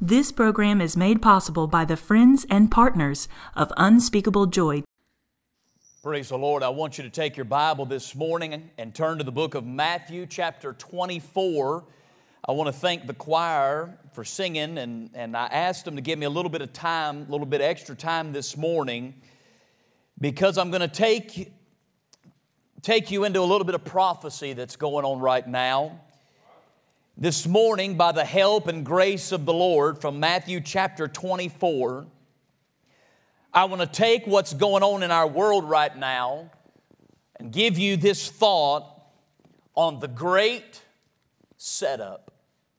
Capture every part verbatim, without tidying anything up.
This program is made possible by the friends and partners of Unspeakable Joy. Praise the Lord. I want you to take your Bible this morning and turn to the book of Matthew chapter twenty-four. I want to thank the choir for singing, and, and I asked them to give me a little bit of time, a little bit extra time this morning, because I'm going to take, take you into a little bit of prophecy that's going on right now. This morning, by the help and grace of the Lord, from Matthew chapter twenty-four, I want to take what's going on in our world right now and give you this thought on the great setup.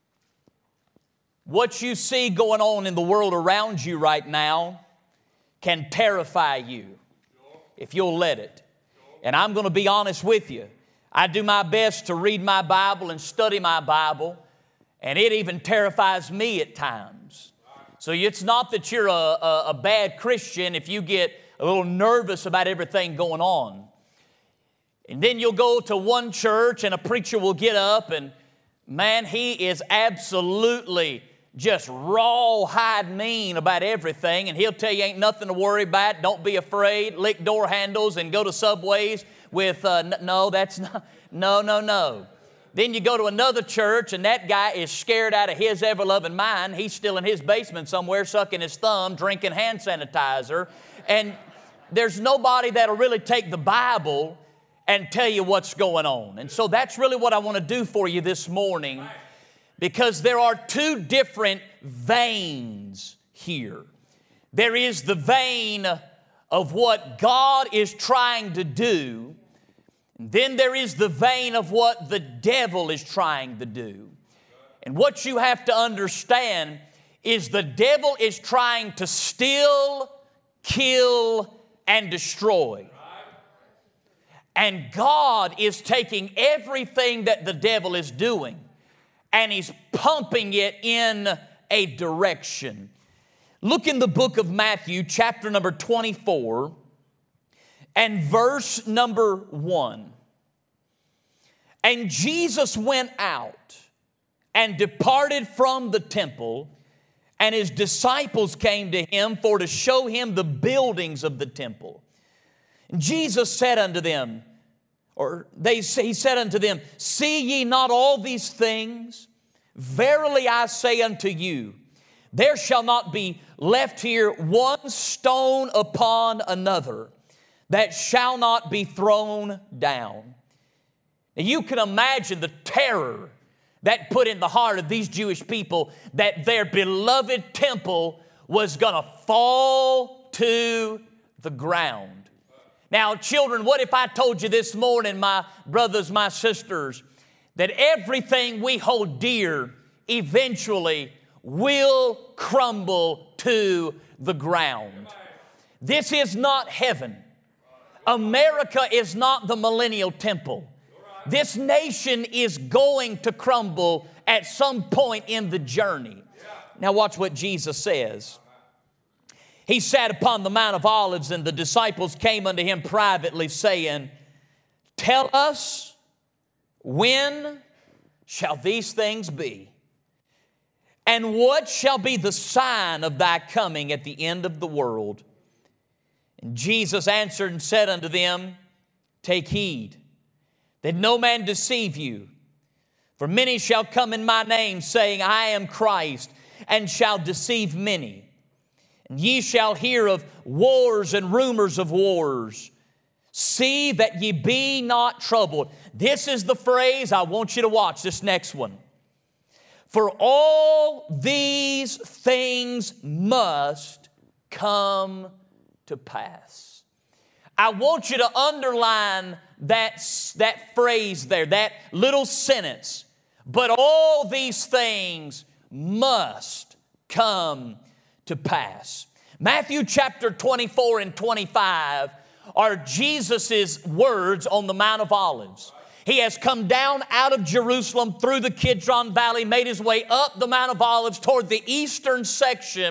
What you see going on in the world around you right now can terrify you if you'll let it. And I'm going to be honest with you. I do my best to read my Bible and study my Bible, and it even terrifies me at times. So it's not that you're a, a, a bad Christian if you get a little nervous about everything going on. And then you'll go to one church and a preacher will get up and, man, he is absolutely just rawhide mean about everything, and he'll tell you ain't nothing to worry about, don't be afraid, lick door handles and go to Subways with, uh, no, that's not, no, no, no. Then you go to another church and that guy is scared out of his ever-loving mind. He's still in his basement somewhere sucking his thumb, drinking hand sanitizer. And there's nobody that'll really take the Bible and tell you what's going on. And so that's really what I want to do for you this morning, because there are two different veins here. There is the vein of what God is trying to do. Then there is the vein of what the devil is trying to do. And what you have to understand is the devil is trying to steal, kill, and destroy. And God is taking everything that the devil is doing and He's pumping it in a direction. Look in the book of Matthew, chapter number twenty-four, and verse number one. And Jesus went out and departed from the temple, and His disciples came to Him for to show Him the buildings of the temple. And Jesus said unto them, or they He said unto them, see ye not all these things? Verily I say unto you, there shall not be left here one stone upon another that shall not be thrown down. Now you can imagine the terror that put in the heart of these Jewish people that their beloved temple was going to fall to the ground. Now, children, what if I told you this morning, my brothers, my sisters, that everything we hold dear eventually will crumble to the ground? This is not heaven. America is not the millennial temple. This nation is going to crumble at some point in the journey. Now watch what Jesus says. He sat upon the Mount of Olives, and the disciples came unto Him privately, saying, tell us, when shall these things be? And what shall be the sign of Thy coming at the end of the world? And Jesus answered and said unto them, take heed that no man deceive you. For many shall come in my name, saying, I am Christ, and shall deceive many. And ye shall hear of wars and rumors of wars. See that ye be not troubled. This is the phrase I want you to watch, this next one. For all these things must come to pass. I want you to underline that, that phrase there, that little sentence. But all these things must come to pass. Matthew chapter twenty-four and twenty-five are Jesus' words on the Mount of Olives. He has come down out of Jerusalem through the Kidron Valley, made His way up the Mount of Olives toward the eastern section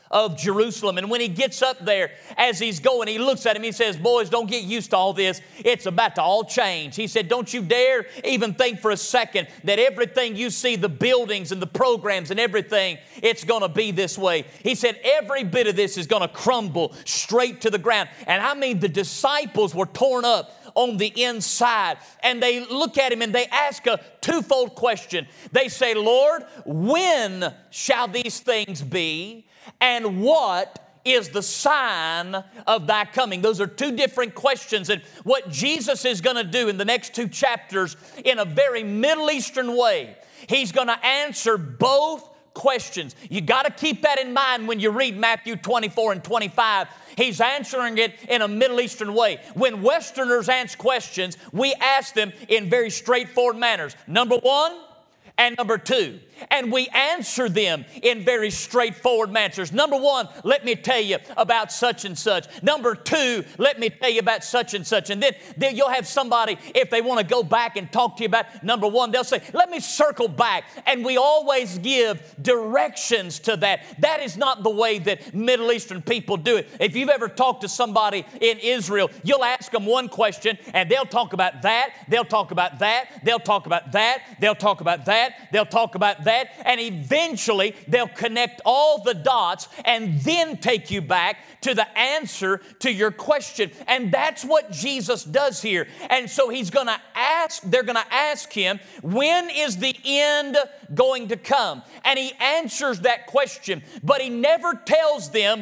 of Jerusalem. And when he gets up there, as he's going, he looks at him, he says, boys, don't get used to all this. It's about to all change. He said, don't you dare even think for a second that everything you see, the buildings and the programs and everything, it's going to be this way. He said, every bit of this is going to crumble straight to the ground. And I mean, the disciples were torn up on the inside. And they look at him and they ask a twofold question. They say, Lord, when shall these things be? And what is the sign of thy coming? Those are two different questions. And what Jesus is going to do in the next two chapters in a very Middle Eastern way, he's going to answer both questions. You got to keep that in mind when you read Matthew twenty-four and twenty-five. He's answering it in a Middle Eastern way. When Westerners ask questions, we ask them in very straightforward manners. Number one, and number two. And we answer them in very straightforward manners. Number one, let me tell you about such and such. Number two, let me tell you about such and such. And then, then you'll have somebody, if they want to go back and talk to you about number one, they'll say, let me circle back. And we always give directions to that. That is not the way that Middle Eastern people do it. If you've ever talked to somebody in Israel, you'll ask them one question and they'll talk about that, they'll talk about that, they'll talk about that, they'll talk about that, they'll talk about that, and eventually they'll connect all the dots and then take you back to the answer to your question. And that's what Jesus does here. And so he's going to ask, they're going to ask him, when is the end going to come? And he answers that question, but he never tells them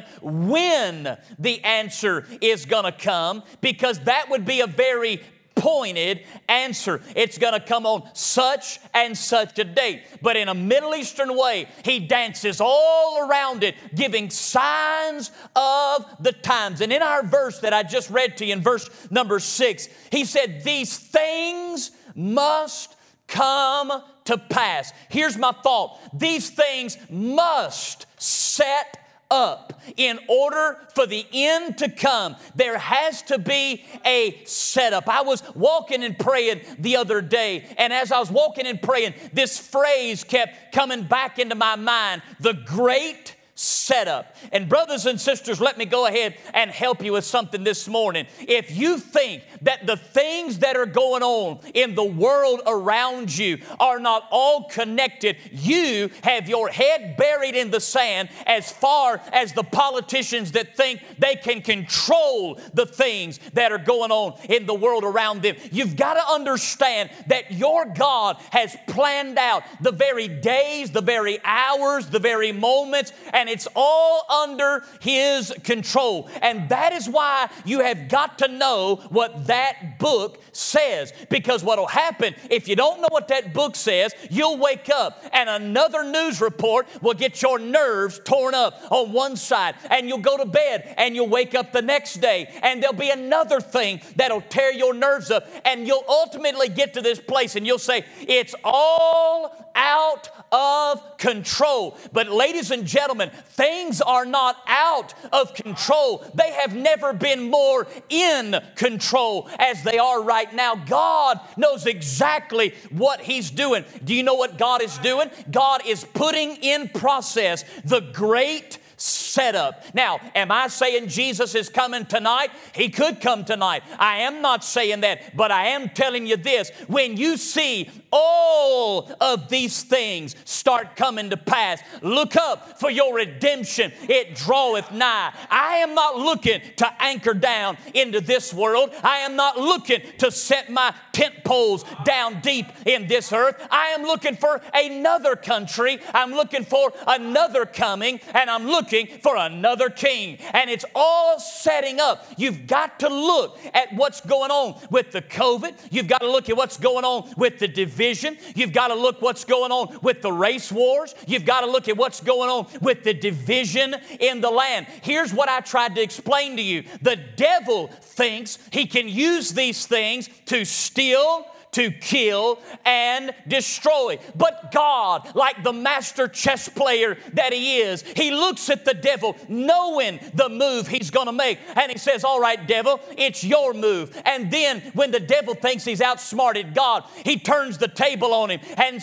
when the answer is going to come, because that would be a very pointed answer. It's going to come on such and such a date. But in a Middle Eastern way, he dances all around it, giving signs of the times. And in our verse that I just read to you in verse number six, he said, these things must come to pass. Here's my thought. These things must set up. In order for the end to come, there has to be a setup. I was walking and praying the other day, and as I was walking and praying, this phrase kept coming back into my mind, the great setup. And brothers and sisters, let me go ahead and help you with something this morning. If you think that the things that are going on in the world around you are not all connected, you have your head buried in the sand as far as the politicians that think they can control the things that are going on in the world around them. You've got to understand that your God has planned out the very days, the very hours, the very moments, and it's all under His control. And that is why you have got to know what that book says. Because what will happen, if you don't know what that book says, you'll wake up and another news report will get your nerves torn up on one side. And you'll go to bed and you'll wake up the next day and there'll be another thing that'll tear your nerves up. And you'll ultimately get to this place and you'll say, it's all out of control. But ladies and gentlemen, things are not out of control. They have never been more in control as they are right now. God knows exactly what He's doing. Do you know what God is doing? God is putting in process the great setup. Now, am I saying Jesus is coming tonight? He could come tonight. I am not saying that, but I am telling you this. When you see all of these things start coming to pass, look up, for your redemption, it draweth nigh. I am not looking to anchor down into this world. I am not looking to set my tent poles down deep in this earth. I am looking for another country. I'm looking for another coming, and I'm looking for another king. And it's all setting up. You've got to look at what's going on with the COVID. You've got to look at what's going on with the division. You've got to look what's going on with the race wars. You've got to look at what's going on with the division in the land. Here's what I tried to explain to you. The devil thinks he can use these things to steal, to kill, and destroy. But God, like the master chess player that He is, He looks at the devil knowing the move he's going to make. And He says, all right, devil, it's your move. And then when the devil thinks he's outsmarted God, he turns the table on him and says,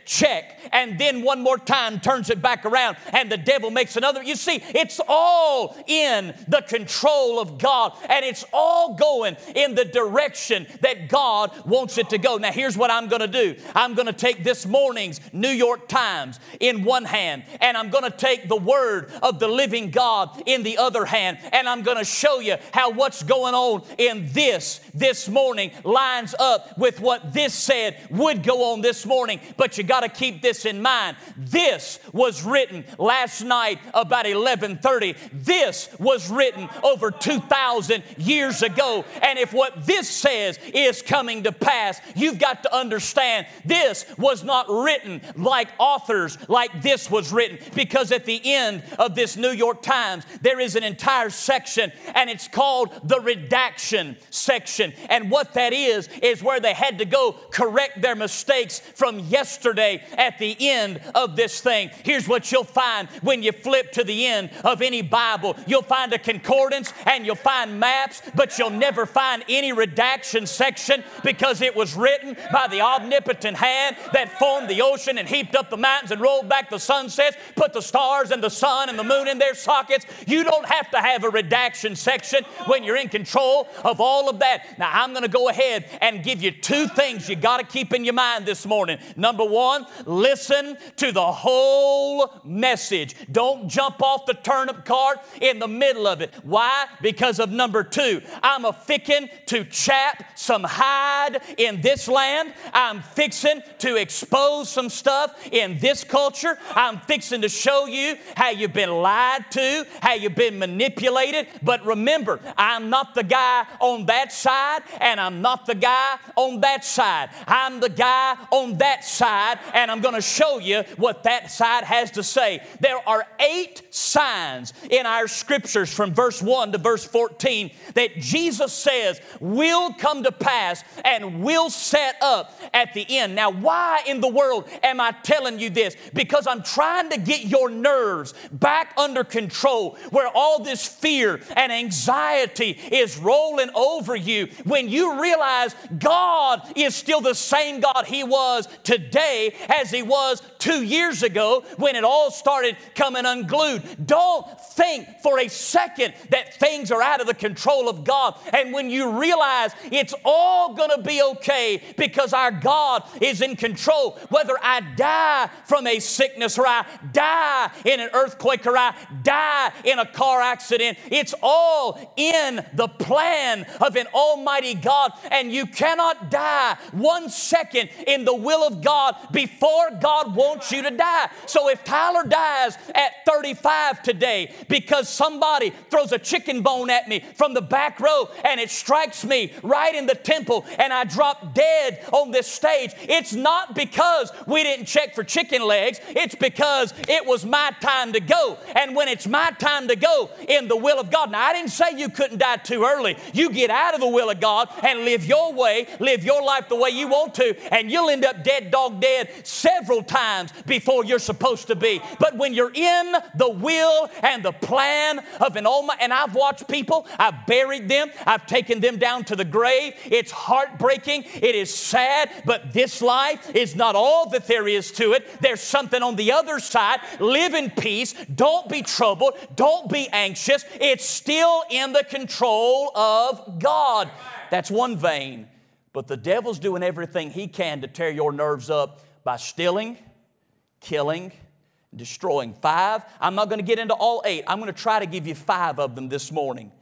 check, and then one more time turns it back around, and the devil makes another. You see, it's all in the control of God, and it's all going in the direction that God wants it to go. Now, here's what I'm going to do. I'm going to take this morning's New York Times in one hand, and I'm going to take the Word of the living God in the other hand, and I'm going to show you how what's going on in this this morning lines up with what this said would go on this morning. But you got to keep this in mind. This was written last night about eleven thirty. This was written over two thousand years ago. And if what this says is coming to pass, you've got to understand this was not written like authors like this was written, because at the end of this New York Times, there is an entire section, and it's called the redaction section. And what that is, is where they had to go correct their mistakes from yesterday at the end of this thing. Here's what you'll find when you flip to the end of any Bible. You'll find a concordance and you'll find maps, but you'll never find any redaction section, because it was written by the omnipotent hand that formed the ocean and heaped up the mountains and rolled back the sunsets, put the stars and the sun and the moon in their sockets. You don't have to have a redaction section when you're in control of all of that. Now, I'm going to go ahead and give you two things you got to keep in your mind this morning. Number one, listen to the whole message. Don't jump off the turnip cart in the middle of it. Why? Because of number two. I'm a fixin' to chap some hide in this land. I'm fixin' to expose some stuff in this culture. I'm fixin' to show you how you've been lied to, how you've been manipulated. But remember, I'm not the guy on that side, and I'm not the guy on that side. I'm the guy on that side, and I'm going to show you what that side has to say. There are eight signs in our scriptures from verse one to verse fourteen that Jesus says will come to pass and will set up at the end. Now, why in the world am I telling you this? Because I'm trying to get your nerves back under control, where all this fear and anxiety is rolling over you, when you realize God is still the same God He was today as He was two years ago when it all started coming unglued. Don't think for a second that things are out of the control of God. And when you realize it's all going to be okay because our God is in control, whether I die from a sickness or I die in an earthquake or I die in a car accident, it's all in the plan of an almighty God. And you cannot die one second in the will of God before God wants you to die. So if Tyler dies at thirty-five today because somebody throws a chicken bone at me from the back row and it strikes me right in the temple and I drop dead on this stage, it's not because we didn't check for chicken legs. It's because it was my time to go. And when it's my time to go in the will of God, now I didn't say you couldn't die too early. You get out of the will of God and live your way, live your life the way you want to, and you'll end up dead dog dead several times before you're supposed to be. But when you're in the will and the plan of an almighty, and I've watched people, I've buried them, I've taken them down to the grave. It's heartbreaking, it is sad, but this life is not all that there is to it. There's something on the other side. Live in peace. Don't be troubled. Don't be anxious. It's still in the control of God. That's one vein. But the devil's doing everything he can to tear your nerves up by stealing, killing, destroying. Five. I'm not going to get into all eight. I'm going to try to give you five of them this morning.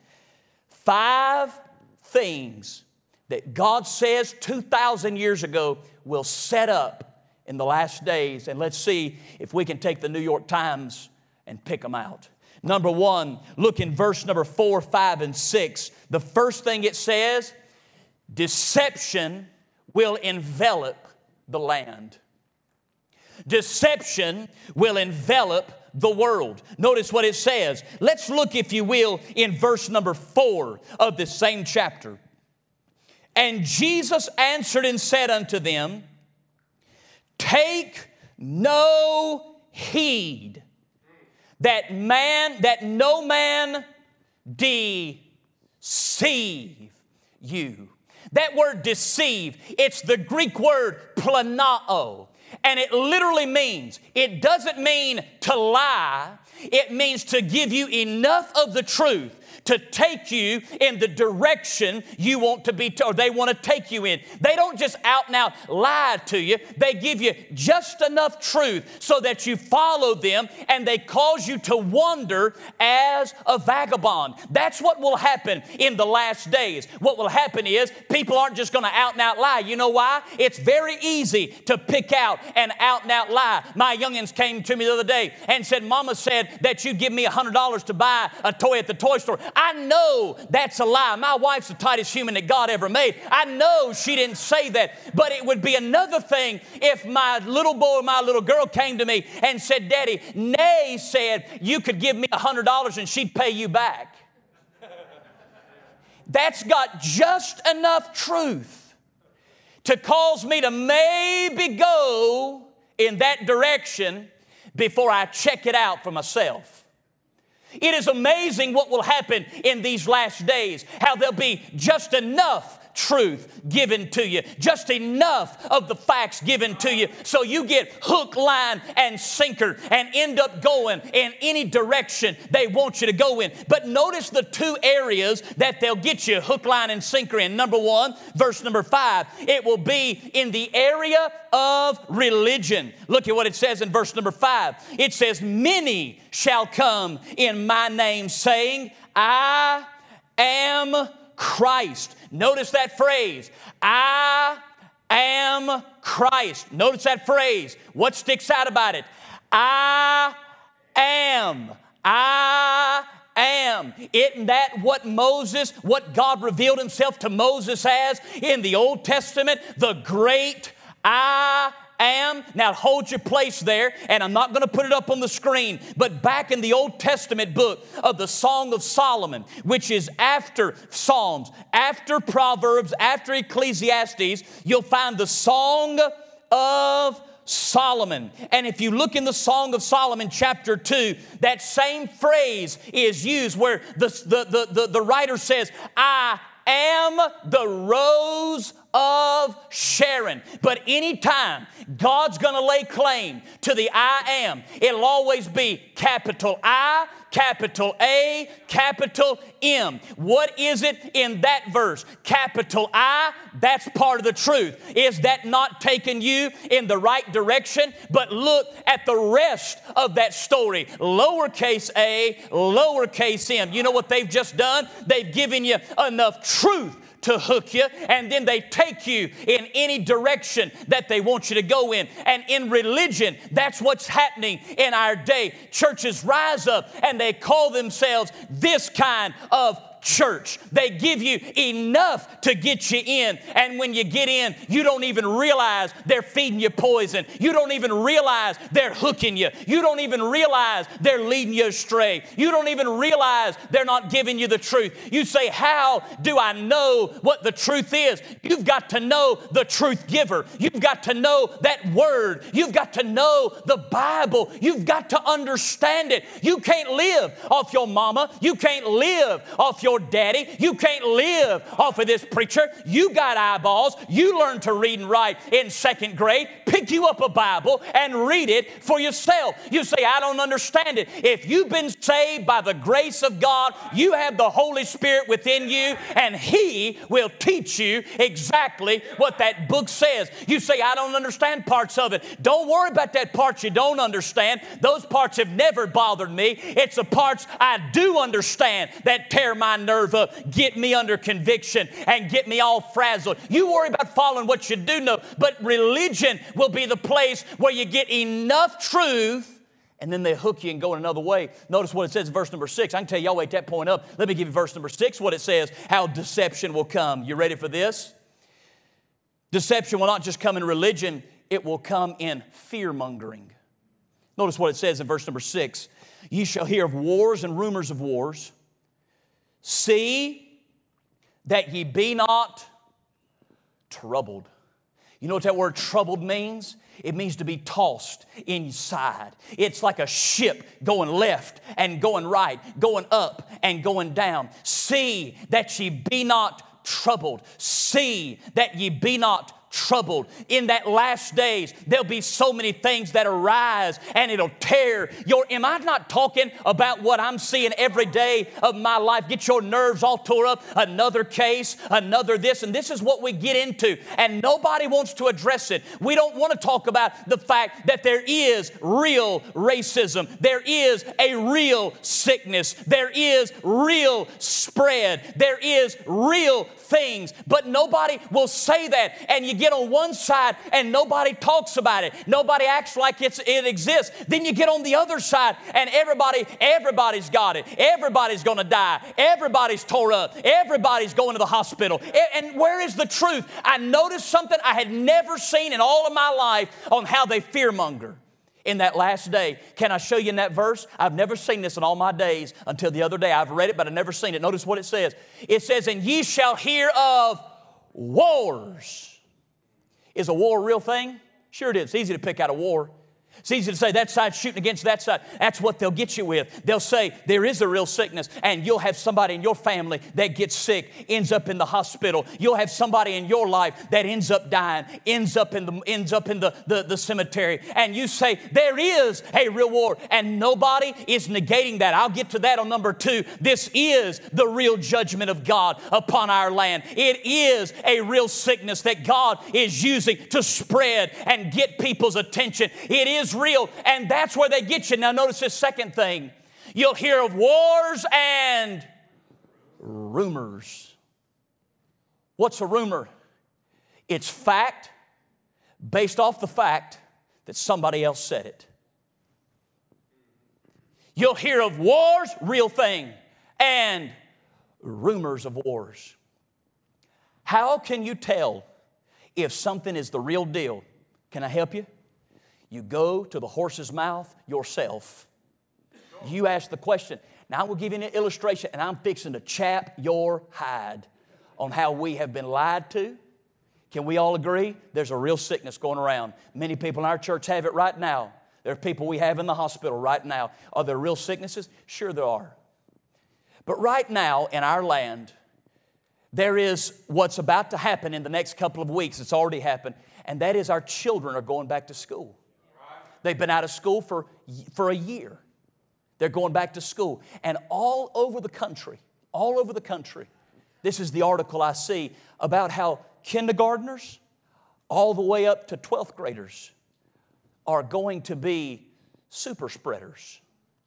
Five things that God says two thousand years ago will set up in the last days. And let's see if we can take the New York Times and pick them out. Number one, look in verse number four, five, and six. The first thing it says, deception will envelop the land. Deception will envelop the world. Notice what it says. Let's look, if you will, in verse number four of this same chapter. And Jesus answered and said unto them, take no heed that man, that no man deceive you. That word deceive, it's the Greek word planao. And it literally means, it doesn't mean to lie. It means to give you enough of the truth to take you in the direction you want to be, or they want to take you in. They don't just out and out lie to you. They give you just enough truth so that you follow them, and they cause you to wander as a vagabond. That's what will happen in the last days. What will happen is people aren't just going to out and out lie. You know why? It's very easy to pick out an out and out lie. My youngins came to me the other day and said, Mama said that you'd give me one hundred dollars to buy a toy at the toy store. I know that's a lie. My wife's the tightest human that God ever made. I know she didn't say that, but it would be another thing if my little boy or my little girl came to me and said, Daddy, Nay said you could give me one hundred dollars and she'd pay you back. That's got just enough truth to cause me to maybe go in that direction before I check it out for myself. It is amazing what will happen in these last days, how there'll be just enough truth given to you, just enough of the facts given to you so you get hook, line, and sinker and end up going in any direction they want you to go in. But notice the two areas that they'll get you hook, line, and sinker in. Number one, verse number five, it will be in the area of religion. Look at what it says in verse number five. It says, many shall come in my name saying, I am Christ. Notice that phrase, I am Christ. Notice that phrase. What sticks out about it? I am. I am. Isn't that what Moses, what God revealed himself to Moses as in the Old Testament? The great I am. Now hold your place there, and I'm not going to put it up on the screen, but back in the Old Testament book of the Song of Solomon, which is after Psalms, after Proverbs, after Ecclesiastes, you'll find the Song of Solomon. And if you look in the Song of Solomon chapter two, that same phrase is used where the, the, the, the, the writer says, I am the rose of Sharon. But anytime God's going to lay claim to the I am, it'll always be capital I, capital A, capital M. What is it in that verse? Capital I, that's part of the truth. Is that not taking you in the right direction? But look at the rest of that story. Lowercase a, lowercase m. You know what they've just done? They've given you enough truth to hook you, and then they take you in any direction that they want you to go in. And in religion, that's what's happening in our day. Churches rise up and they call themselves this kind of church. They give you enough to get you in, and when you get in, you don't even realize they're feeding you poison. You don't even realize they're hooking you. You don't even realize they're leading you astray. You don't even realize they're not giving you the truth. You say, how do I know what the truth is? You've got to know the truth giver. You've got to know that word. You've got to know the Bible. You've got to understand it. You can't live off your mama. You can't live off your Your daddy. You can't live off of this preacher. You got eyeballs. You learned to read and write in second grade. Pick you up a Bible and read it for yourself. You say, I don't understand it. If you've been saved by the grace of God, you have the Holy Spirit within you, and He will teach you exactly what that book says. You say, I don't understand parts of it. Don't worry about that part you don't understand. Those parts have never bothered me. It's the parts I do understand that tear my nerve up, get me under conviction, and get me all frazzled. You worry about following what you do know, but religion will be the place where you get enough truth, and then they hook you and go in another way. Notice what it says in verse number six. I can tell y'all wait that point up. Let me give you verse number six, what it says, how deception will come. You ready for this? Deception will not just come in religion, it will come in fear-mongering. Notice what it says in verse number six. Ye shall hear of wars and rumors of wars. See that ye be not troubled. You know what that word troubled means? It means to be tossed inside. It's like a ship going left and going right, going up and going down. See that ye be not troubled. See that ye be not troubled. In that last days, there'll be so many things that arise and it'll tear your, am I not talking about what I'm seeing every day of my life? Get your nerves all tore up. Another case, another this, and this is what we get into. And nobody wants to address it. We don't want to talk about the fact that there is real racism. There is a real sickness. There is real spread. There is real things. But nobody will say that. And you get on one side and nobody talks about it. Nobody acts like it's, it exists. Then you get on the other side and everybody, everybody's got it. Everybody's going to die. Everybody's tore up. Everybody's going to the hospital. And where is the truth? I noticed something I had never seen in all of my life on how they fearmonger in that last day. Can I show you in that verse? I've never seen this in all my days until the other day. I've read it, but I've never seen it. Notice what it says. It says, and ye shall hear of wars. Is a war a real thing? Sure it is. It's easy to pick out a war. It's easy to say that side's shooting against that side. That's what they'll get you with. They'll say there is a real sickness, and you'll have somebody in your family that gets sick, ends up in the hospital. You'll have somebody in your life that ends up dying, ends up in the ends up in the, the, the cemetery. And you say there is a real war, and nobody is negating that. I'll get to that on number two. This is the real judgment of God upon our land. It is a real sickness that God is using to spread and get people's attention. It is real, and that's where they get you. Now notice this second thing. You'll hear of wars and rumors. What's a rumor? It's fact based off the fact that somebody else said it. You'll hear of wars, real thing, and rumors of wars. How can you tell if something is the real deal? Can I help you? You go to the horse's mouth yourself. You ask the question. Now, I will give you an illustration, and I'm fixing to chap your hide on how we have been lied to. Can we all agree? There's a real sickness going around. Many people in our church have it right now. There are people we have in the hospital right now. Are there real sicknesses? Sure there are. But right now in our land, there is what's about to happen in the next couple of weeks. It's already happened. And that is our children are going back to school. They've been out of school for, for a year. They're going back to school. And all over the country, all over the country, this is the article I see about how kindergartners all the way up to twelfth graders are going to be super spreaders.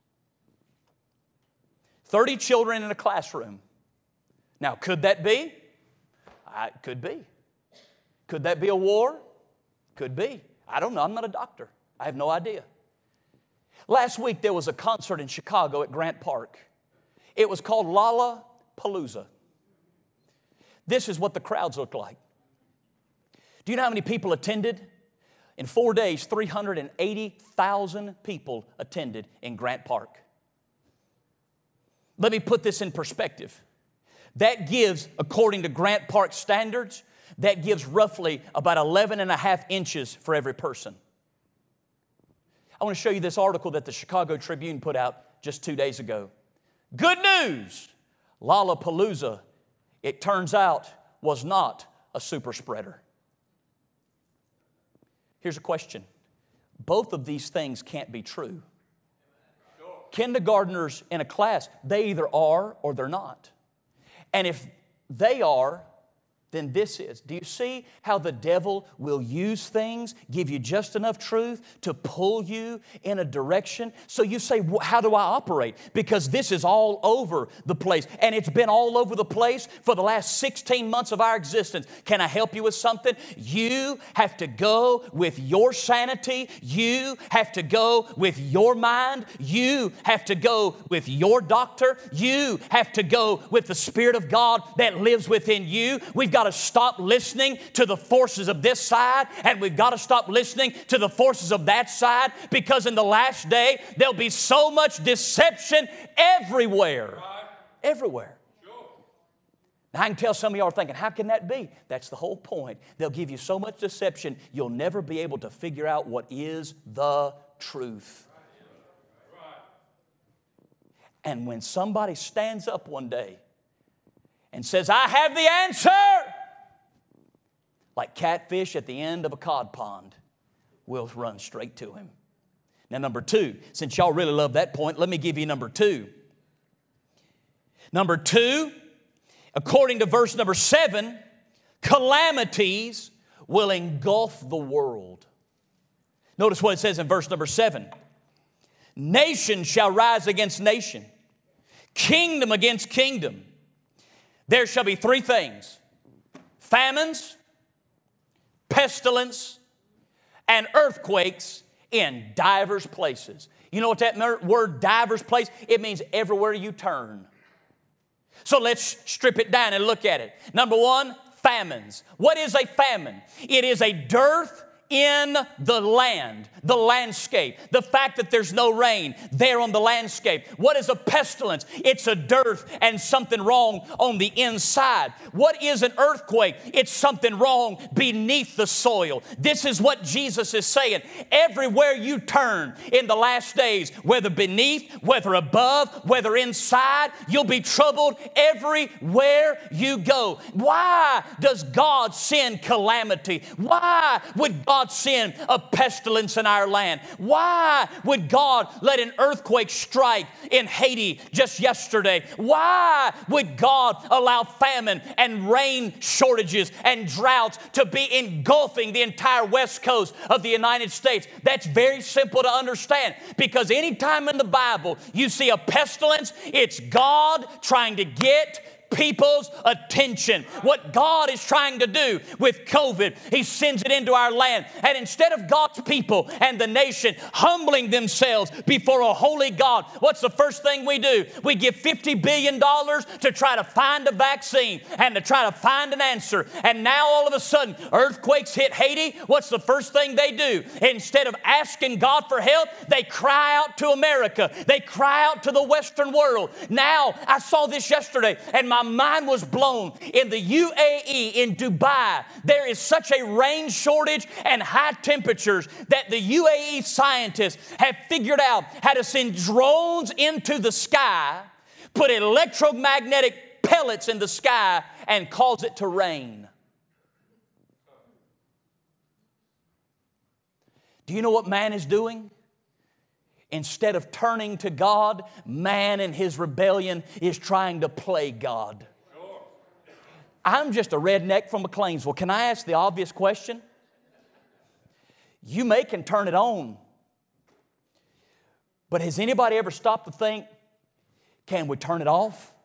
thirty children in a classroom. Now, could that be? Uh, it could be. Could that be a war? Could be. I don't know. I'm not a doctor. I have no idea. Last week there was a concert in Chicago at Grant Park. It was called Lollapalooza. This is what the crowds looked like. Do you know how many people attended? In four days, three hundred eighty thousand people attended in Grant Park. Let me put this in perspective. That gives, according to Grant Park standards, that gives roughly about eleven and a half inches for every person. I want to show you this article that the Chicago Tribune put out just two days ago. Good news! Lollapalooza, it turns out, was not a super spreader. Here's a question. Both of these things can't be true. Kindergartners in a class, they either are or they're not. And if they are, then this is. Do you see how the devil will use things, give you just enough truth to pull you in a direction? So you say, well, how do I operate? Because this is all over the place. And it's been all over the place for the last sixteen months of our existence. Can I help you with something? You have to go with your sanity. You have to go with your mind. You have to go with your doctor. You have to go with the Spirit of God that lives within you. We've got to stop listening to the forces of this side, and we've got to stop listening to the forces of that side, because in the last day there'll be so much deception everywhere. Right. Everywhere. Sure. Now I can tell some of y'all are thinking, how can that be? That's the whole point. They'll give you so much deception you'll never be able to figure out what is the truth. Right. And when somebody stands up one day and says, I have the answer, like catfish at the end of a cod pond, we'll run straight to him. Now, number two, since y'all really love that point, let me give you number two. Number two, according to verse number seven, calamities will engulf the world. Notice what it says in verse number seven. Nation shall rise against nation, kingdom against kingdom. There shall be three things: famines, pestilence, and earthquakes in divers places. You know what that word divers place? It means everywhere you turn. So let's strip it down and look at it. Number one, famines. What is a famine? It is a dearth in the land, the landscape. The fact that there's no rain there on the landscape. What is a pestilence? It's a dearth and something wrong on the inside. What is an earthquake? It's something wrong beneath the soil. This is what Jesus is saying. Everywhere you turn in the last days, whether beneath, whether above, whether inside, you'll be troubled everywhere you go. Why does God send calamity? Why would God send a pestilence in our land? Why would God let an earthquake strike in Haiti just yesterday? Why would God allow famine and rain shortages and droughts to be engulfing the entire west coast of the United States? That's very simple to understand, because anytime in the Bible you see a pestilence, it's God trying to get people's attention. What God is trying to do with COVID, He sends it into our land. And instead of God's people and the nation humbling themselves before a holy God, what's the first thing we do? We give fifty billion dollars to try to find a vaccine and to try to find an answer. And now all of a sudden, earthquakes hit Haiti. What's the first thing they do? Instead of asking God for help, they cry out to America. They cry out to the Western world. Now, I saw this yesterday, and my mind was blown. In the U A E, in Dubai, there is such a rain shortage and high temperatures that the U A E scientists have figured out how to send drones into the sky, put electromagnetic pellets in the sky, and cause it to rain. Do you know what man is doing? Instead of turning to God, man in his rebellion is trying to play God. I'm just a redneck from McLeansville. Can I ask the obvious question? You may can turn it on, but has anybody ever stopped to think, can we turn it off?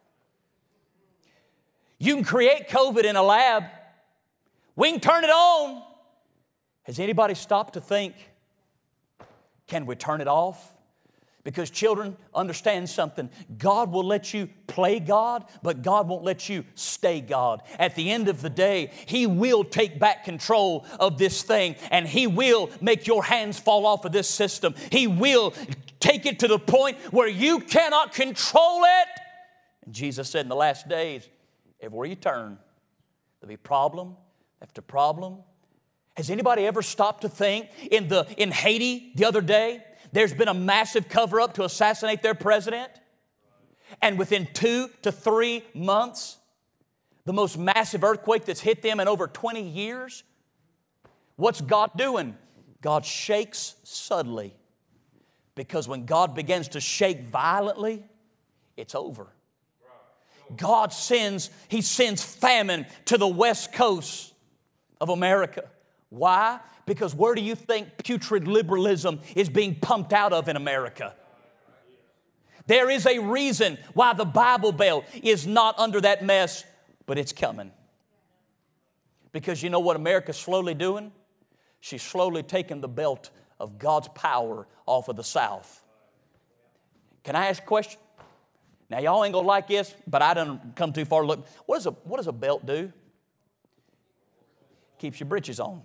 You can create COVID in a lab. We can turn it on. Has anybody stopped to think, can we turn it off? Because children, understand something. God will let you play God, but God won't let you stay God. At the end of the day, He will take back control of this thing, and He will make your hands fall off of this system. He will take it to the point where you cannot control it. And Jesus said in the last days, everywhere you turn, there'll be problem after problem. Has anybody ever stopped to think in the in Haiti the other day? There's been a massive cover-up to assassinate their president. And within two to three months, the most massive earthquake that's hit them in over twenty years. What's God doing? God shakes suddenly. Because when God begins to shake violently, it's over. God sends, He sends famine to the west coast of America. Why? Because where do you think putrid liberalism is being pumped out of in America? There is a reason why the Bible Belt is not under that mess, but it's coming. Because you know what America's slowly doing? She's slowly taking the belt of God's power off of the South. Can I ask a question? Now, y'all ain't going to like this, but I done come too far to look. What does a, what does a belt do? Keeps your britches on.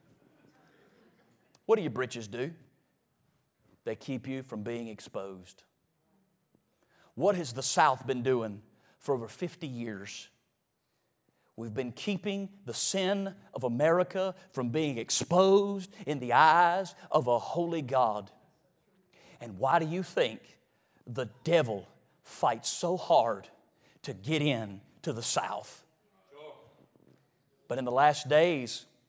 What do your britches do? They keep you from being exposed. What has the South been doing for over fifty years? We've been keeping the sin of America from being exposed in the eyes of a holy God. And why do you think the devil fights so hard to get in to the South? But in the last days,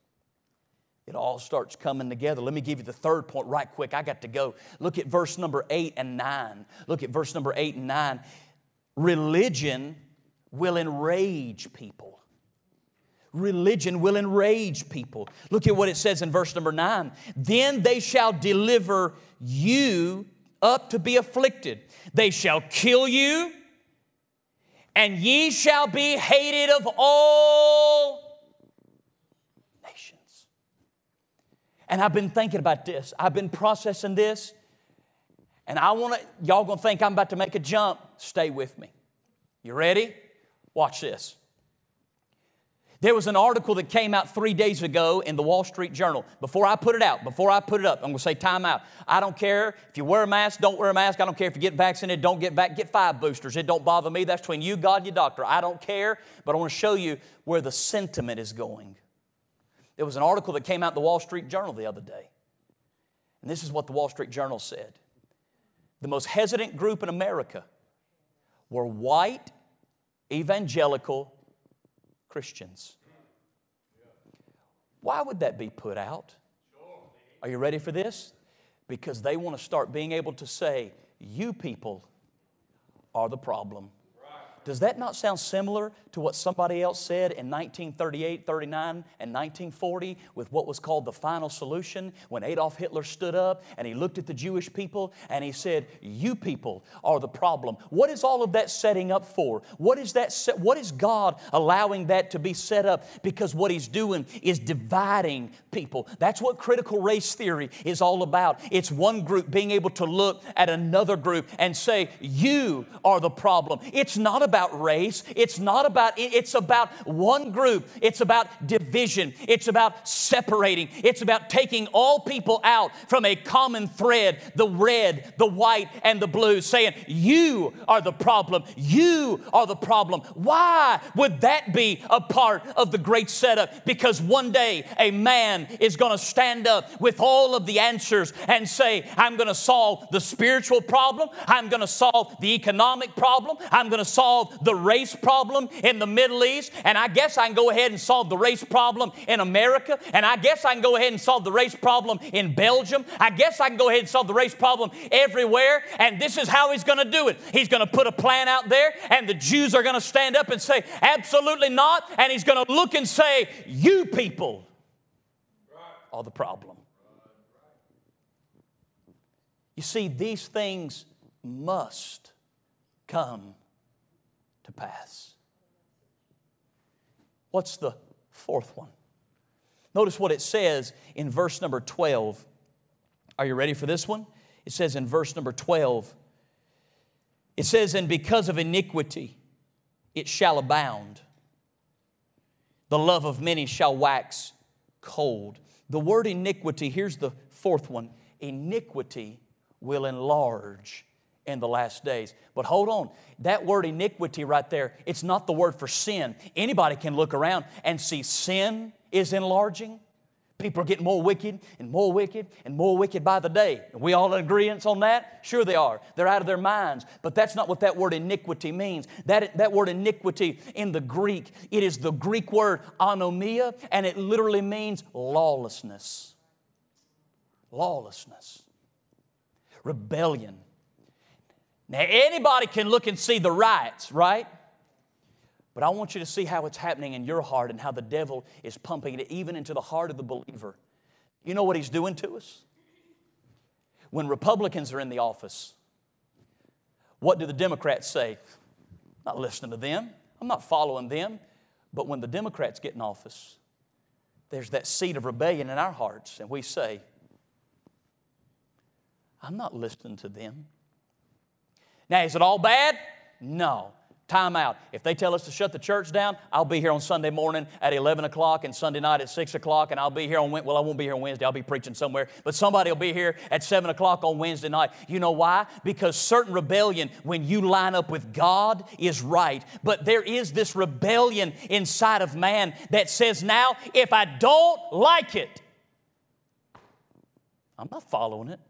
it all starts coming together. Let me give you the third point right quick. I got to go. Look at verse number eight and nine. Look at verse number eight and nine. Religion will enrage people. Religion will enrage people. Look at what it says in verse number nine. Then they shall deliver you up to be afflicted. They shall kill you, and ye shall be hated of all nations. And I've been thinking about this. I've been processing this. And I want to, y'all going to think I'm about to make a jump. Stay with me. You ready? Watch this. There was an article that came out three days ago in the Wall Street Journal. Before I put it out, before I put it up, I'm going to say time out. I don't care if you wear a mask, don't wear a mask. I don't care if you get vaccinated, don't get back, get five boosters. It don't bother me. That's between you, God, and your doctor. I don't care, but I want to show you where the sentiment is going. There was an article that came out in the Wall Street Journal the other day. And this is what the Wall Street Journal said. The most hesitant group in America were white, evangelical Christians. Why would that be put out? Are you ready for this? Because they want to start being able to say, you people are the problem. Does that not sound similar to what somebody else said in nineteen thirty-eight, thirty-nine, and nineteen forty with what was called the final solution, when Adolf Hitler stood up and he looked at the Jewish people and he said, you people are the problem. What is all of that setting up for? What is that? Set, what is God allowing that to be set up? Because what He's doing is dividing people. That's what critical race theory is all about. It's one group being able to look at another group and say, you are the problem. It's not about about race. It's not about, it's about one group. It's about division. It's about separating. It's about taking all people out from a common thread, the red, the white, and the blue, saying, you are the problem. You are the problem. Why would that be a part of the great setup? Because one day a man is going to stand up with all of the answers and say, I'm going to solve the spiritual problem. I'm going to solve the economic problem. I'm going to solve the race problem in the Middle East, and I guess I can go ahead and solve the race problem in America, and I guess I can go ahead and solve the race problem in Belgium. I guess I can go ahead and solve the race problem everywhere, and this is how He's going to do it. He's going to put a plan out there, and the Jews are going to stand up and say, absolutely not, and He's going to look and say, you people are the problem. You see, these things must come to pass. What's the fourth one? Notice what it says in verse number twelve. Are you ready for this one? It says in verse number twelve, it says, and because of iniquity it shall abound. The love of many shall wax cold. The word iniquity, here's the fourth one. Iniquity will enlarge in the last days. But hold on, that word iniquity right there, it's not the word for sin. Anybody can look around and see sin is enlarging. People are getting more wicked and more wicked and more wicked by the day. Are we all in agreement on that? Sure they are. They're out of their minds. But that's not what that word iniquity means. That, that word iniquity in the Greek, it is the Greek word anomia, and it literally means lawlessness. Lawlessness. Rebellion. Now, anybody can look and see the riots, right? But I want you to see how it's happening in your heart and how the devil is pumping it even into the heart of the believer. You know what he's doing to us? When Republicans are in the office, what do the Democrats say? I'm not listening to them. I'm not following them. But when the Democrats get in office, there's that seed of rebellion in our hearts, and we say, I'm not listening to them. Now, is it all bad? No. Time out. If they tell us to shut the church down, I'll be here on Sunday morning at eleven o'clock and Sunday night at six o'clock, and I'll be here on Wednesday. Well, I won't be here on Wednesday. I'll be preaching somewhere. But somebody will be here at seven o'clock on Wednesday night. You know why? Because certain rebellion, when you line up with God, is right. But there is this rebellion inside of man that says, now, if I don't like it, I'm not following it.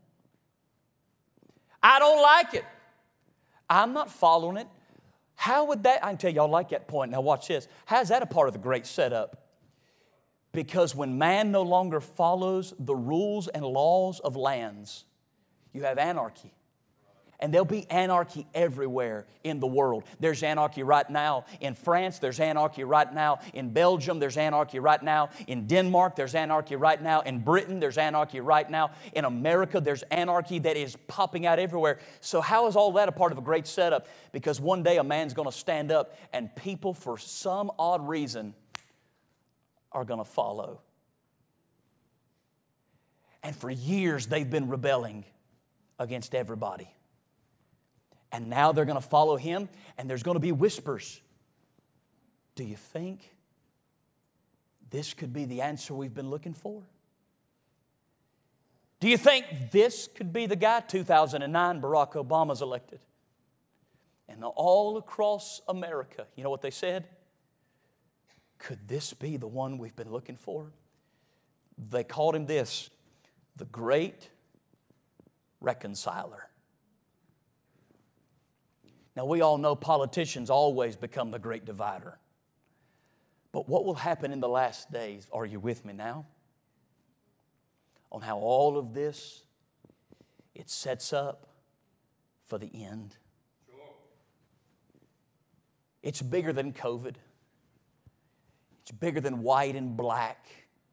I don't like it. I'm not following it. How would that, I can tell y'all like that point. Now watch this. How's that a part of the great setup? Because when man no longer follows the rules and laws of lands, you have anarchy. And there'll be anarchy everywhere in the world. There's anarchy right now in France. There's anarchy right now in Belgium. There's anarchy right now in Denmark. There's anarchy right now in Britain. There's anarchy right now in America. There's anarchy that is popping out everywhere. So how is all that a part of a great setup? Because one day a man's going to stand up and people, for some odd reason, are going to follow. And for years they've been rebelling against everybody. And now they're going to follow him, and there's going to be whispers. Do you think this could be the answer we've been looking for? Do you think this could be the guy? two thousand nine, Barack Obama's elected. And all across America, you know what they said? Could this be the one we've been looking for? They called him this, the Great Reconciler. Now, we all know politicians always become the great divider. But what will happen in the last days, are you with me now? On how all of this, it sets up for the end. It's bigger than COVID. It's bigger than white and black.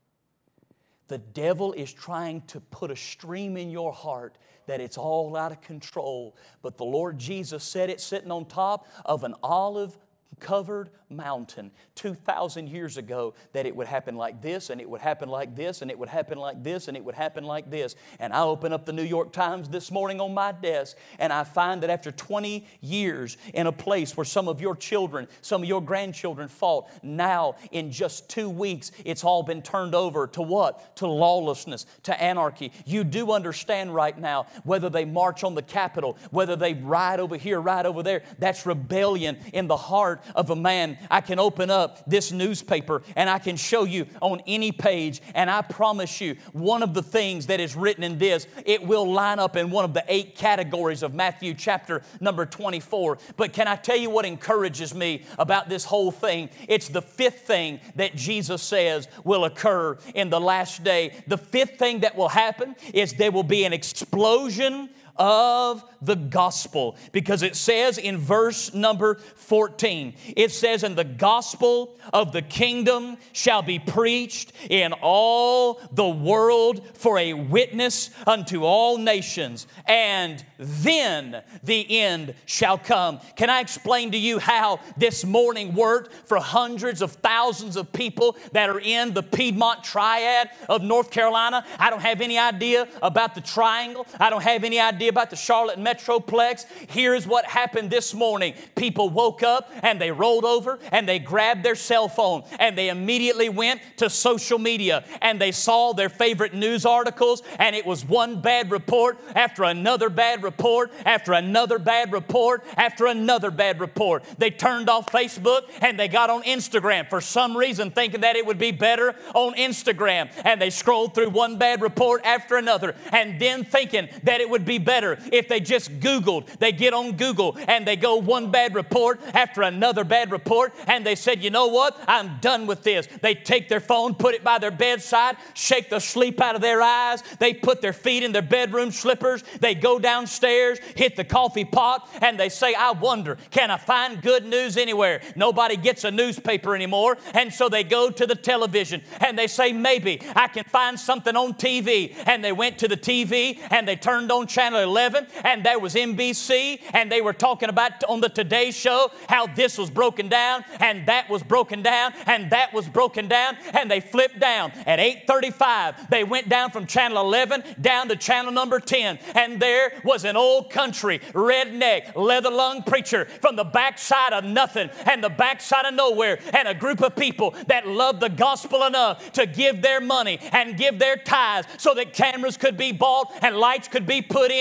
The devil is trying to put a stream in your heart that it's all out of control. But the Lord Jesus said it sitting on top of an olive-covered mountain two thousand years ago, that it would happen like this, and it would happen like this, and it would happen like this, and it would happen like this. And I open up the New York Times this morning on my desk, and I find that after twenty years in a place where some of your children, some of your grandchildren fought, now in just two weeks, it's all been turned over to what? To lawlessness, to anarchy. You do understand right now, whether they march on the Capitol, whether they ride over here, ride over there, that's rebellion in the heart of a man. I can open up this newspaper and I can show you on any page, and I promise you, one of the things that is written in this, it will line up in one of the eight categories of Matthew chapter number twenty-four. But can I tell you what encourages me about this whole thing? It's the fifth thing that Jesus says will occur in the last day. The fifth thing that will happen is there will be an explosion of the gospel, because it says in verse number fourteen, it says, "And the gospel of the kingdom shall be preached in all the world for a witness unto all nations, and then the end shall come." Can I explain to you how this morning worked for hundreds of thousands of people that are in the Piedmont Triad of North Carolina? I don't have any idea about the Triangle. I don't have any idea about the Charlotte Metroplex. Here's what happened this morning. People woke up and they rolled over and they grabbed their cell phone and they immediately went to social media and they saw their favorite news articles, and it was one bad report after another bad report after another bad report after another bad report. They turned off Facebook and they got on Instagram for some reason, thinking that it would be better on Instagram, and they scrolled through one bad report after another, and then thinking that it would be better if they just Googled. They get on Google and they go one bad report after another bad report, and they said, you know what? I'm done with this. They take their phone, put it by their bedside, shake the sleep out of their eyes. They put their feet in their bedroom slippers. They go downstairs, hit the coffee pot, and they say, I wonder, can I find good news anywhere? Nobody gets a newspaper anymore, and so they go to the television and they say, maybe I can find something on T V. And they went to the T V and they turned on channel eleven, and there was N B C, and they were talking about on the Today Show how this was broken down and that was broken down and that was broken down, and they flipped down. At eight thirty-five, they went down from channel eleven down to channel number ten, and there was an old country, redneck, leather lung preacher from the backside of nothing and the backside of nowhere, and a group of people that loved the gospel enough to give their money and give their tithes so that cameras could be bought and lights could be put in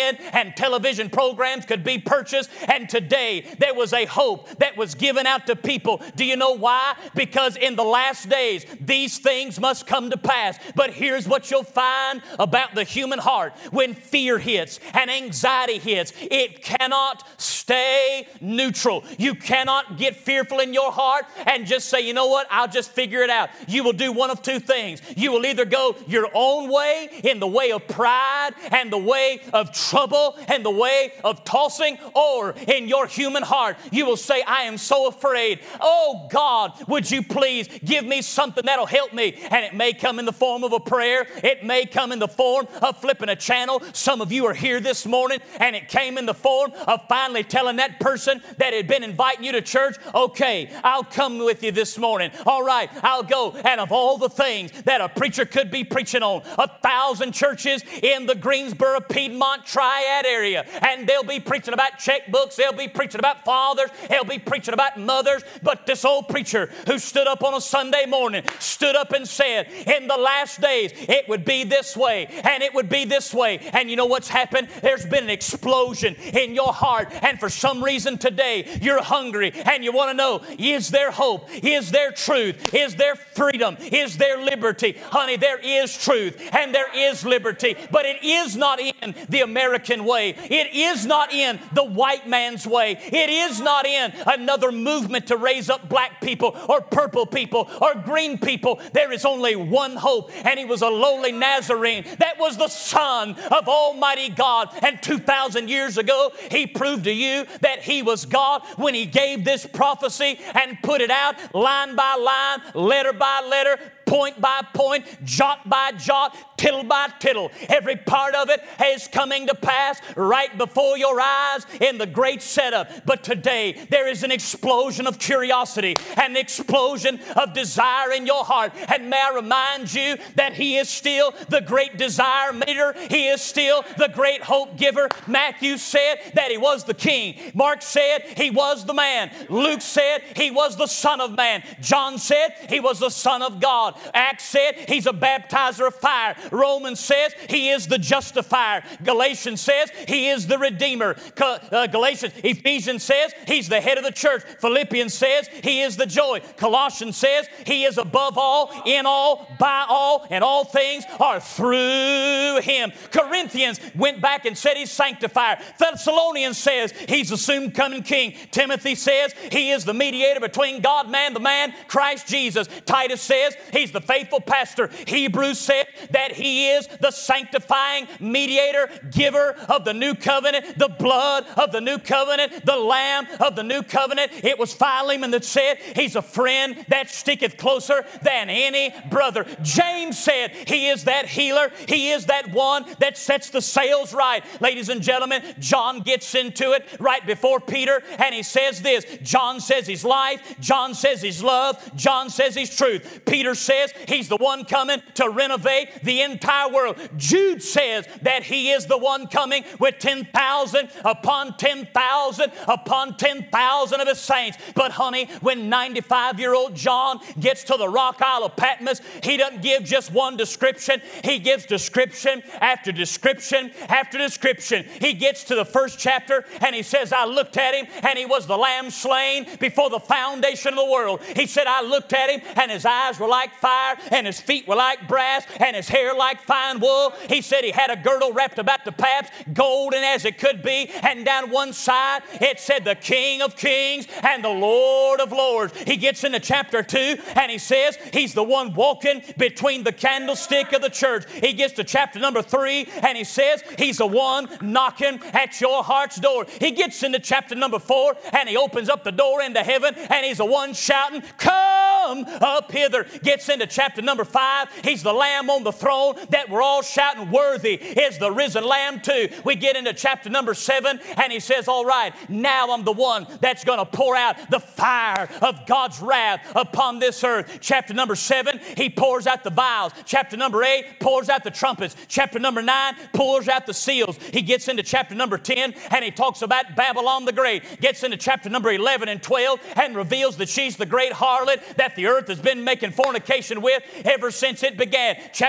in and television programs could be purchased. And today there was a hope that was given out to people. Do you know why? Because in the last days, these things must come to pass. But here's what you'll find about the human heart. When fear hits and anxiety hits, it cannot stay neutral. You cannot get fearful in your heart and just say, you know what, I'll just figure it out. You will do one of two things. You will either go your own way, in the way of pride and the way of trouble and the way of tossing, or in your human heart, you will say, I am so afraid. Oh God, would you please give me something that'll help me? And it may come in the form of a prayer. It may come in the form of flipping a channel. Some of you are here this morning and it came in the form of finally telling that person that had been inviting you to church, okay, I'll come with you this morning. All right, I'll go. And of all the things that a preacher could be preaching on, a thousand churches in the Greensboro, Piedmont Triad area, and they'll be preaching about checkbooks, they'll be preaching about fathers, they'll be preaching about mothers, but this old preacher who stood up on a Sunday morning, stood up and said, in the last days, it would be this way, and it would be this way. And you know what's happened? There's been an explosion in your heart, and for some reason today, you're hungry, and you want to know, is there hope? Is there truth? Is there freedom? Is there liberty? Honey, there is truth, and there is liberty, but it is not in the American way. It is not in the white man's way. It is not in another movement to raise up black people or purple people or green people. There is only one hope, and He was a lowly Nazarene that was the Son of Almighty God. And two thousand years ago, He proved to you that He was God when He gave this prophecy and put it out line by line, letter by letter, point by point, jot by jot, tittle by tittle. Every part of it is coming to pass right before your eyes in the great setup. But today, there is an explosion of curiosity, an explosion of desire in your heart. And may I remind you that He is still the great desire meter. He is still the great hope giver. Matthew said that He was the King. Mark said He was the man. Luke said He was the Son of Man. John said He was the Son of God. Acts said He's a baptizer of fire. Romans says He is the justifier. Galatians says He is the Redeemer. Uh, Galatians, Ephesians says He's the head of the church. Philippians says He is the joy. Colossians says He is above all, in all, by all, and all things are through Him. Corinthians went back and said He's sanctifier. Thessalonians says He's the soon coming King. Timothy says He is the mediator between God, man, the man, Christ Jesus. Titus says He's the faithful pastor. Hebrews said that He is the sanctifying mediator, giver of the new covenant, the blood of the new covenant, the Lamb of the new covenant. It was Philemon that said He's a friend that sticketh closer than any brother. James said He is that healer. He is that one that sets the sails right. Ladies and gentlemen, John gets into it right before Peter, and he says this. John says He's life. John says He's love. John says He's truth. Peter says He's the one coming to renovate the entire world. Jude says that He is the one coming with ten thousand upon ten thousand upon ten thousand of His saints. But honey, when ninety-five-year-old John gets to the rock Isle of Patmos, he doesn't give just one description. He gives description after description after description. He gets to the first chapter and he says, I looked at Him and He was the Lamb slain before the foundation of the world. He said, I looked at Him and His eyes were like fire and His feet were like brass and His hair like fine wool. He said He had a girdle wrapped about the paps, golden as it could be, and down one side it said the King of Kings and the Lord of Lords. He gets into chapter two and he says He's the one walking between the candlestick of the church. He gets to chapter number three and he says He's the one knocking at your heart's door. He gets into chapter number four and he opens up the door into heaven and He's the one shouting, come up hither. Gets into chapter number five. He's the Lamb on the throne that we're all shouting, worthy is the risen Lamb too. We get into chapter number seven and He says, all right, now I'm the one that's going to pour out the fire of God's wrath upon this earth. Chapter number seven, He pours out the vials. Chapter number eight, pours out the trumpets. Chapter number nine, pours out the seals. He gets into chapter number ten and he talks about Babylon the Great. Gets into chapter number eleven and twelve and reveals that she's the great harlot that the earth has been making fornication with ever since it began. Chapter number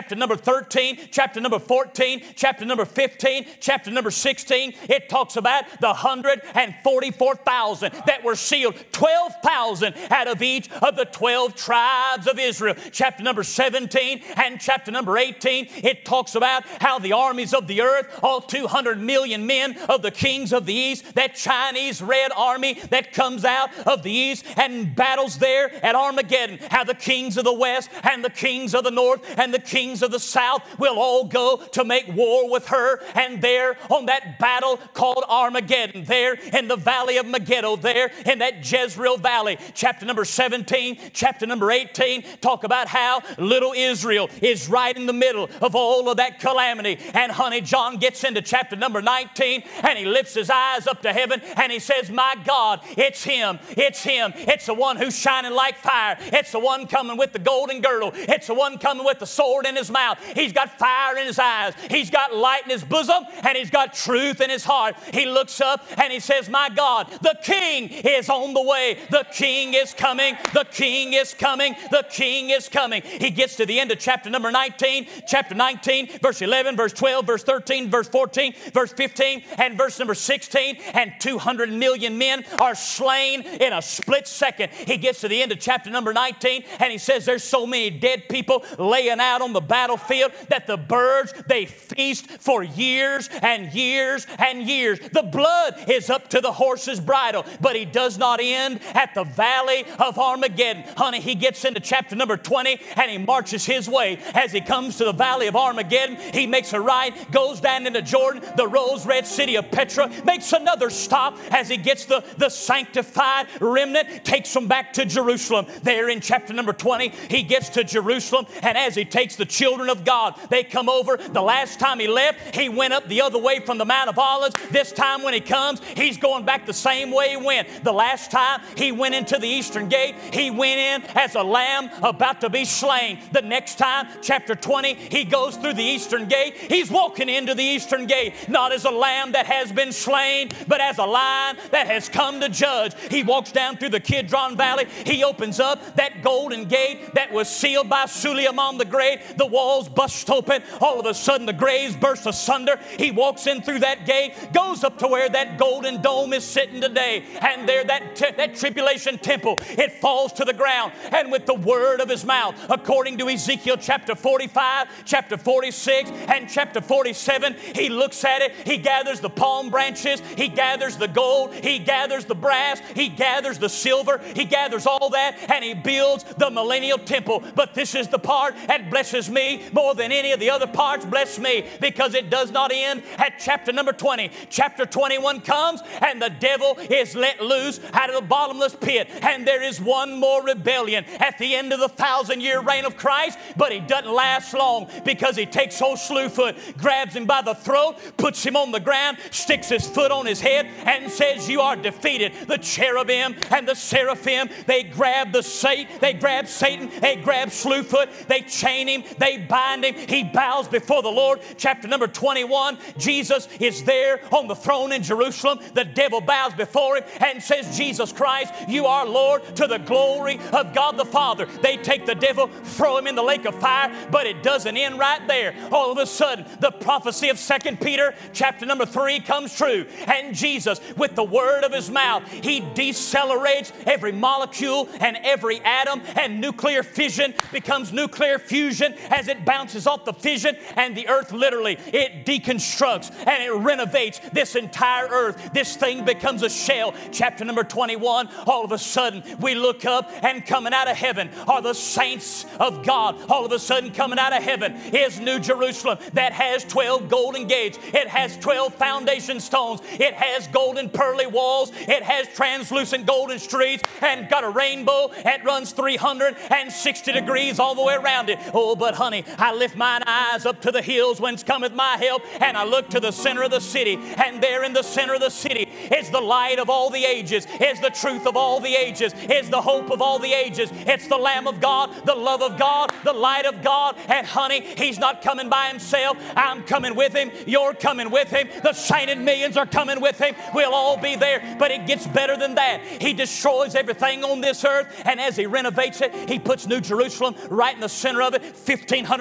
thirteen, chapter number fourteen, chapter number fifteen, chapter number sixteen, it talks about the one hundred forty-four thousand that were sealed, twelve thousand out of each of the twelve tribes of Israel. Chapter number seventeen and chapter number eighteen, it talks about how the armies of the earth, all two hundred million men of the kings of the east, that Chinese red army that comes out of the east and battles there at Armageddon, how the kings of the west and the kings of the north and the kings of the south will all go to make war with her. And there on that battle called Armageddon, there in the valley of Megiddo, there in that Jezreel valley, chapter number seventeen, chapter number eighteen, talk about how little Israel is right in the middle of all of that calamity. And honey, John gets into chapter number nineteen and he lifts his eyes up to heaven and he says, my God, it's him, it's him, it's the one who's shining like fire, it's the one coming with the golden girdle, it's the one coming with the sword in his mouth, he's got fire in his eyes, he's got light in his bosom, and he's got truth in his heart. He looks up and he says, my God, the King is on the way, the King is coming, the King is coming, the King is coming. He gets to the end of chapter number nineteen, chapter nineteen, verse eleven, verse twelve, verse thirteen, verse fourteen, verse fifteen, and verse number sixteen, and two hundred million men are slain in a split second. He gets to the end of chapter number nineteen and he says there's so many dead people laying out on the battlefield that the birds, they feast for years and years and years. The blood is up to the horse's bridle, but he does not end at the valley of Armageddon. Honey, he gets into chapter number twenty and he marches his way. As he comes to the valley of Armageddon, he makes a right, goes down into Jordan, the rose red city of Petra, makes another stop as he gets the, the sanctified remnant, takes them back to Jerusalem. There in chapter number twenty, he gets to Jerusalem, and as he takes the children of God, they come over. The last time he left, he went up the other way from the Mount of Olives. This time when he comes, he's going back the same way he went. The last time he went into the eastern gate, he went in as a lamb about to be slain. The next time, chapter twenty, he goes through the eastern gate. He's walking into the eastern gate, not as a lamb that has been slain, but as a lion that has come to judge. He walks down through the Kidron Valley. He opens up that golden gate that was sealed by Suleiman the Great. The walls bust open. All of a sudden, the graves burst asunder. He walks in through that gate, goes up to where that golden dome is sitting today, and there that, t- that tribulation temple, it falls to the ground. And with the word of his mouth, according to Ezekiel chapter forty-five, chapter forty-six, and chapter forty-seven, he looks at it. He gathers the palm branches. He gathers the gold. He gathers the brass. He gathers the silver. He gathers all that, and he builds the millennial temple. But this is the part that blesses me more than any of the other parts bless me, because it does not end at chapter number twenty. Chapter twenty-one comes, and the devil is let loose out of the bottomless pit, and there is one more rebellion at the end of the thousand year reign of Christ. But he doesn't last long, because he takes old Slewfoot, grabs him by the throat, puts him on the ground, sticks his foot on his head, and says, you are defeated. The cherubim and the seraphim, they grab the Satan, they grab Satan, they grab Slewfoot, they chain him, they bind him. He bows before the Lord. Chapter number twenty-one, Jesus is there on the throne in Jerusalem. The devil bows before him and says, Jesus Christ, you are Lord, to the glory of God the Father. They take the devil, throw him in the lake of fire, but it doesn't end right there. All of a sudden, the prophecy of Second Peter chapter number three comes true, and Jesus, with the word of his mouth, he decelerates every molecule and every atom, and nuclear fission becomes nuclear fusion as it bounces off the fission, and the earth literally, it deconstructs and it renovates this entire earth. This thing becomes a shell. Chapter number twenty-one, all of a sudden we look up, and coming out of heaven are the saints of God. All of a sudden coming out of heaven is New Jerusalem that has twelve golden gates. It has twelve foundation stones. It has golden pearly walls. It has translucent golden streets, and got a rainbow that runs three hundred sixty degrees all the way around it. Oh, but honey, I lift mine eyes up to the hills whence cometh my help, and I look to the center of the city, and there in the center of the city is the light of all the ages, is the truth of all the ages, is the hope of all the ages. It's the Lamb of God, the love of God, the light of God. And honey, he's not coming by himself. I'm coming with him. You're coming with him. The sainted millions are coming with him. We'll all be there. But it gets better than that. He destroys everything on this earth, and as he renovates it, he puts New Jerusalem right in the center of it, fifteen hundred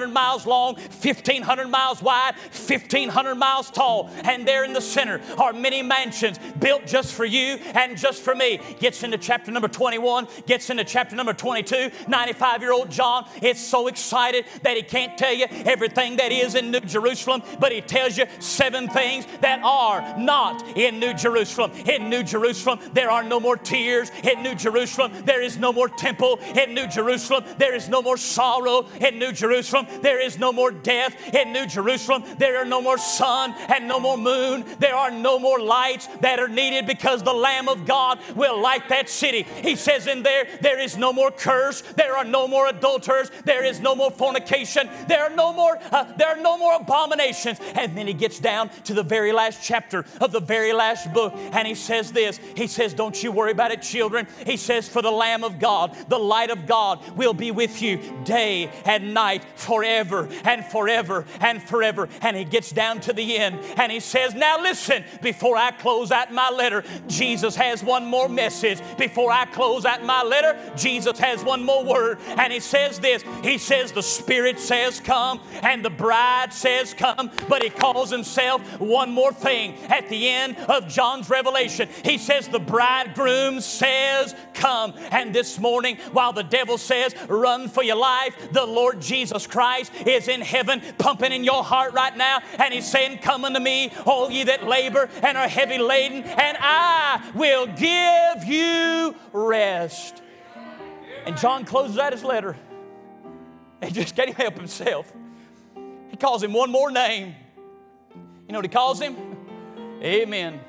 hundred miles long, fifteen hundred miles wide, fifteen hundred miles tall. And there in the center are many mansions built just for you and just for me. Gets into chapter number twenty-one, gets into chapter number twenty-two. ninety-five-year-old John is so excited that he can't tell you everything that is in New Jerusalem, but he tells you seven things that are not in New Jerusalem. In New Jerusalem, there are no more tears. In New Jerusalem, there is no more temple. In New Jerusalem, there is no more sorrow. In New Jerusalem, there is no more death. In New Jerusalem, there are no more sun and no more moon. There are no more lights that are needed because the Lamb of God will light that city. He says in there, there is no more curse. There are no more adulterers. There is no more fornication. There are no more, uh, there are no more abominations. And then he gets down to the very last chapter of the very last book, and he says this. He says, don't you worry about it, children. He says, for the Lamb of God, the light of God, will be with you day and night, forever and forever and forever. And he gets down to the end, and he says, now listen, before I close out my letter, Jesus has one more message. Before I close out my letter, Jesus has one more word. And he says this. He says, the Spirit says come, and the bride says come, but he calls himself one more thing at the end of John's revelation. He says, the bridegroom says come. And this morning, while the devil says run for your life, the Lord Jesus Christ is in heaven pumping in your heart right now, and he's saying, come unto me, all ye that labor and are heavy laden, and I will give you rest. And John closes out his letter. He just can't help himself. He calls him one more name. You know what he calls him? Amen.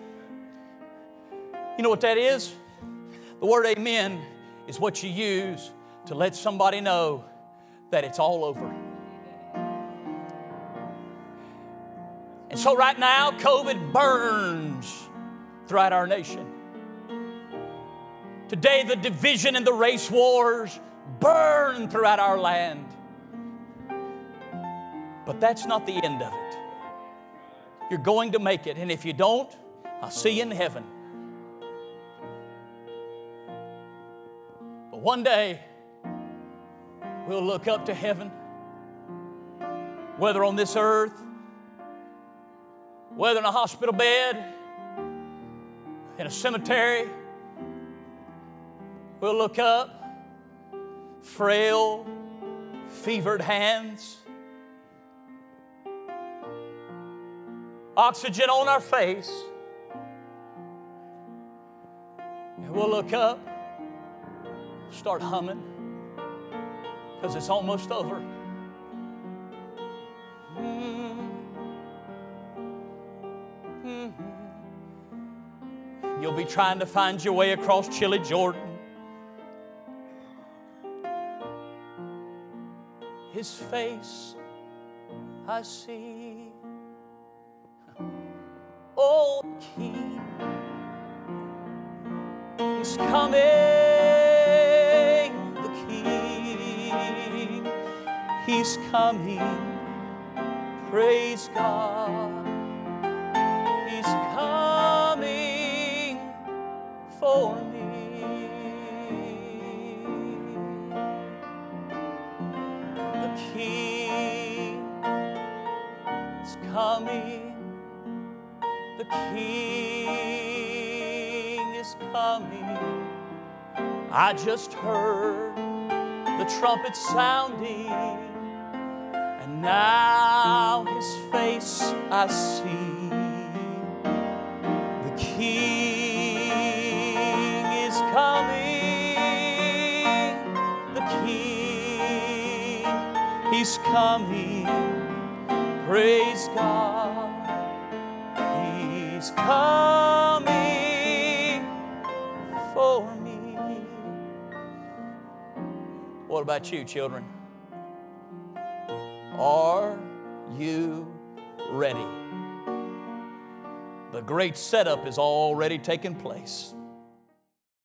You know what that is? The word amen is what you use to let somebody know that it's all over. And so right now, COVID burns throughout our nation. Today, the division and the race wars burn throughout our land. But that's not the end of it. You're going to make it. And if you don't, I'll see you in heaven. But one day, we'll look up to heaven, whether on this earth, whether in a hospital bed, in a cemetery. We'll look up, frail, fevered hands, oxygen on our face. And we'll look up, start humming, because it's almost over. Mm-hmm. Mm-hmm. You'll be trying to find your way across chilly Jordan. His face I see. Oh, King, He's coming, the King, He's coming, praise God, He's coming for me. The King is coming. The King is coming. I just heard the trumpet sounding, and now His face I see. The King is coming. The King, He's coming. Praise God. He's coming for me. What about you, children? Are you ready? The great setup is already taking place.